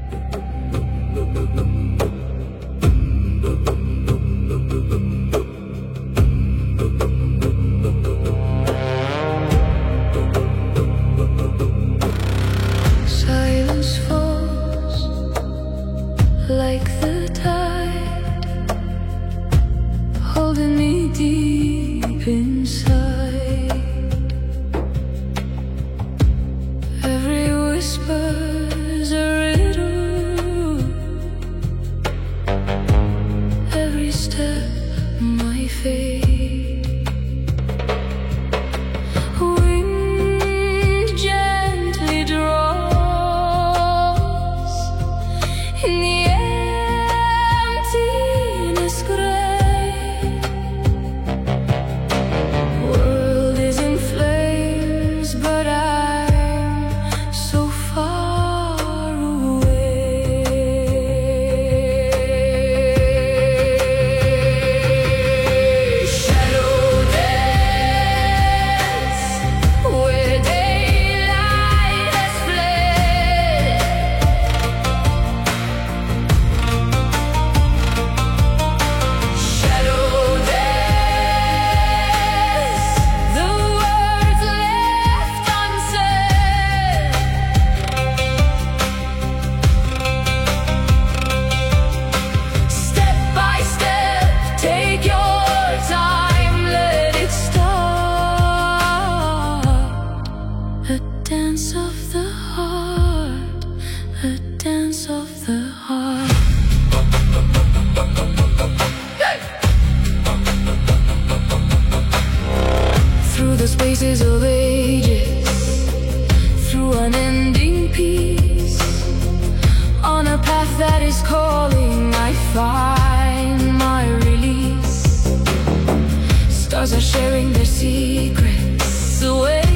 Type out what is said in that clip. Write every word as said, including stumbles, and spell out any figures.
Silence falls like the tide, holding me deep inside. Every whisper's a riddle, every step my fate. Wind gently draws in the emptiness gray. World is in flames, but I'm so far away. Shadow dance where daylight has fled. Shadow dance, the words left unsaid. Step by step, take your time, let it start. A dance of the heart, a dance of the heart. Through the spaces of ages, through unending peace, on a path that is calling, I find my release. Stars are sharing their secrets away.